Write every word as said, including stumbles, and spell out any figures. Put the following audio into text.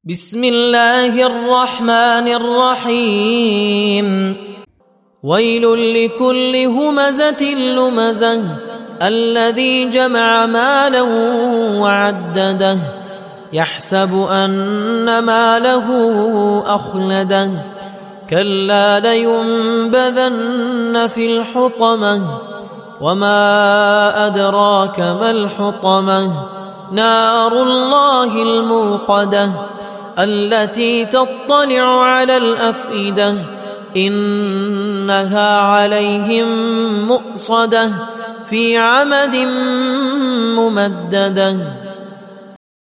بسم الله الرحمن الرحيم ويل لكل همزة لمزة الذي جمع مالا وعدده يحسب أن ماله أخلده كلا لينبذن في الحطمة وما أدراك ما الحطمة نار الله الموقدة التي تطلع على الأفئدة إنها عليهم مؤصدة في عمد ممددة.